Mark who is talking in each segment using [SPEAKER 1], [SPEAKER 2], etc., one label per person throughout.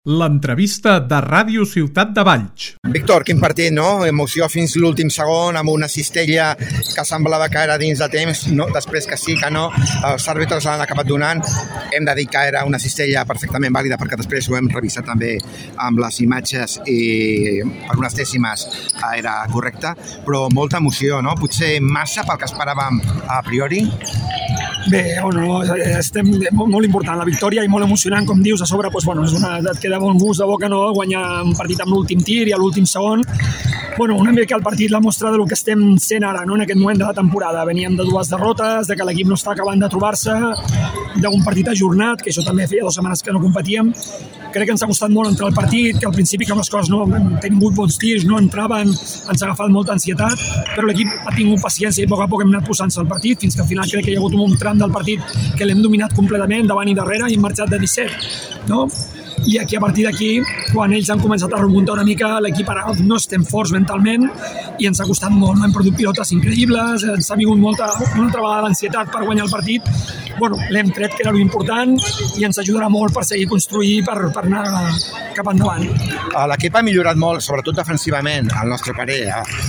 [SPEAKER 1] L'entrevista de Ràdio Ciutat de Valls.
[SPEAKER 2] Víctor, quin partit, no? Emoció fins l'últim segon, amb una cistella que semblava que era dins de temps, no? Després que sí, que no, els àrbitres l'han acabat donant. Hem de dir que era una cistella perfectament vàlida, perquè després ho hem revisat també amb les imatges i per unes dècimes era correcte, però molta emoció, no? Potser massa pel que esperàvem a priori.
[SPEAKER 3] Bé, bueno, estem molt important la victòria i molt emocionant, com dius, a sobre doncs, et queda bon gust de boca, no? Guanyar un partit amb l'últim tir i a l'últim segon. Una mica el partit la mostra del que estem sent ara, no? En aquest moment de la temporada. Veníem de dues derrotes, de que l'equip no està acabant de trobar-se, d'un partit ajornat, que això també feia 2 setmanes que no competíem. Crec que ens ha costat molt entrar al partit, que al principi que les coses no hem tingut bons tirs, no entraven, ens ha agafat molta ansietat, però l'equip ha tingut paciència i a poc hem anat posant-se al partit, fins que al final crec que hi ha hagut un tram del partit que l'hem dominat completament davant i darrere i hem marxat de 17, no? I aquí, a partir d'aquí, quan ells han començat a remuntar una mica, l'equip ara no estem forts mentalment i ens ha costat molt, no? Hem perdut pilotes increïbles, ens ha vingut una altra vegada l'ansietat per guanyar el partit. L'hem tret, que era l'important, i ens ajudarà molt per seguir construint, per anar cap endavant.
[SPEAKER 2] L'equip ha millorat molt, sobretot defensivament, al nostre parer,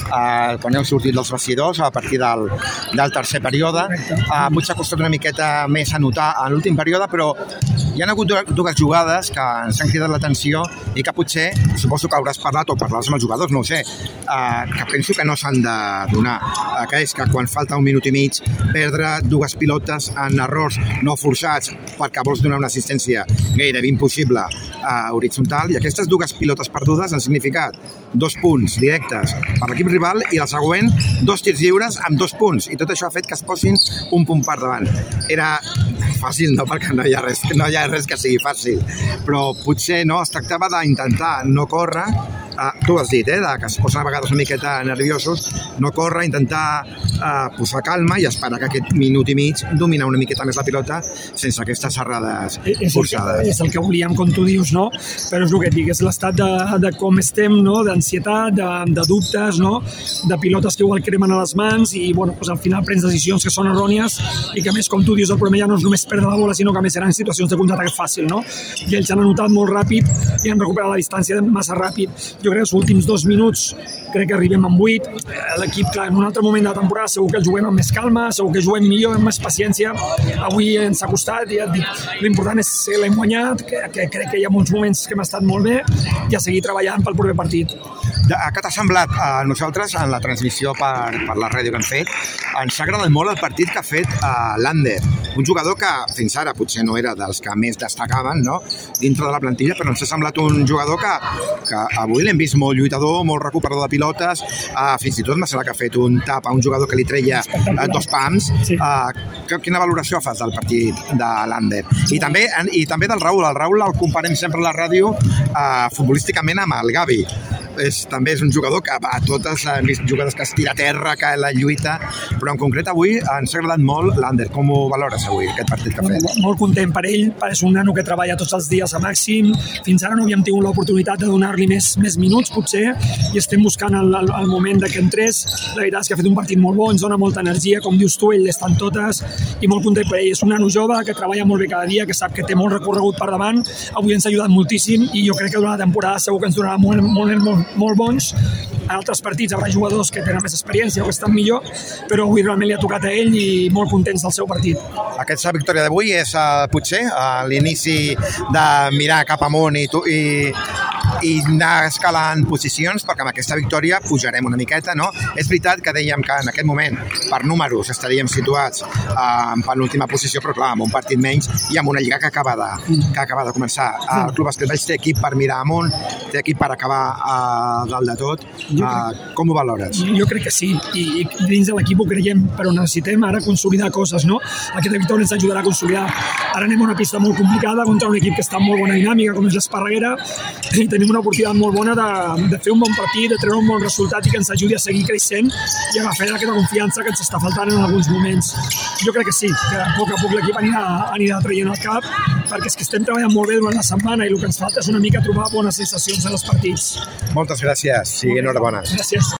[SPEAKER 2] quan heu sortit dels vestidors a partir del tercer període. Potser ha costat una miqueta més anotar en l'últim període, però hi ha hagut dues jugades que ens han cridat l'atenció i que potser, suposo que hauràs parlat o parlaràs amb els jugadors, no ho sé, que penso que no s'han de donar, que és que quan falta 1 minut i mig perdre 2 pilotes en errors no forçats perquè vols donar una assistència gairebé impossible horitzontal, i aquestes 2 pilotes perdudes han significat 2 punts directes per l'equip rival i la següent 2 tirs lliures amb 2 punts, i tot això ha fet que es posin un punt per davant. Era fàcil, no, perquè no hi ha res que sigui fàcil, però potser no, es tractava d'intentar no córrer, tu has dit, que es posen a vegades una miqueta nerviosos, no córrer, intentar posar calma i esperar que aquest minut i mig domina una miqueta més la pilota sense aquestes errades forçades.
[SPEAKER 3] És el que volíem, com tu dius, no? Però és el que et dic, és l'estat de com estem, no? D'ansietat, de dubtes, no? De pilotes que igual cremen a les mans i, al final prens decisions que són errònies i que, a més, com tu dius, el problema ja no és només perdre la bola, sinó que, a més, eren situacions de contraatac fàcil, no? I ells han anotat molt ràpid i han recuperat la distància massa ràpid. Jo crec que els últims 2 minuts crec que arribem amb 8. L'equip, clar, en un altre moment de la temporada segur que el juguem amb més calma, segur que juguem millor, amb més paciència. Avui ens ha costat i ja et dic, l'important és que l'hem guanyat, que crec que hi ha molts moments que hem estat molt bé i a seguir treballant pel proper partit.
[SPEAKER 2] Què t'ha semblat a nosaltres en la transmissió per la ràdio que hem fet? Ens ha agradat molt el partit que ha fet Lander, un jugador que fins ara potser no era dels que més destacaven, no? Dintre de la plantilla, però ens ha semblat un jugador que avui l'hem vist molt lluitador, molt recuperador de pilotes, fins i tot m'ha semblat que ha fet un tap a un jugador que li treia 2 pams. Sí. Quina valoració fas del partit de Lander? I també del Raúl. El Raúl el comparem sempre a la ràdio futbolísticament amb el Gavi. També és un jugador que va a totes, hem vist jugadors que es tira a terra, que la lluita, però en concret avui ens ha agradat molt Lander. Com ho valores avui, aquest partit que ha fet?
[SPEAKER 3] Molt content per ell, és un nano que treballa tots els dies a màxim, fins ara no havíem tingut l'oportunitat de donar-li més minuts potser, i estem buscant el moment que entrés. La veritat és que ha fet un partit molt bo, ens dona molta energia, com dius tu, ell està en totes, i molt content per ell. És un nano jove que treballa molt bé cada dia, que sap que té molt recorregut per davant, avui ens ha ajudat moltíssim i jo crec que durant la temporada segur que ens donarà molt bons. En altres partits hi haurà jugadors que tenen més experiència o que estan millor, però avui realment li ha tocat a ell i molt contents del seu partit.
[SPEAKER 2] Aquesta victòria d'avui és potser l'inici de mirar cap amunt i anar escalant posicions, perquè amb aquesta victòria pujarem una miqueta, no? És veritat que dèiem que en aquest moment, per números, estaríem situats en penúltima posició, però clar, amb un partit menys i amb una lliga que acaba de començar. El Club Bàsquet Valls té equip per mirar amunt, té equip per acabar dalt de tot. Com ho valores?
[SPEAKER 3] Jo crec que sí, i dins de l'equip ho creiem, però necessitem ara consolidar coses, no? Aquesta victòria ens ajudarà a consolidar. Ara anem a una pista molt complicada contra un equip que està en molt bona dinàmica, com és l'Esparreguera, i tenim una oportunitat molt bona de fer un bon partit, de treure un bon resultat i que ens ajudi a seguir creixent i a agafar aquesta confiança que ens està faltant en alguns moments. Jo crec que sí, que a poc l'equip anirà traient el cap, perquè és que estem treballant molt bé durant la setmana i el que ens falta és una mica trobar bones sensacions en els partits.
[SPEAKER 2] Moltes gràcies i enhorabona.
[SPEAKER 3] Gràcies.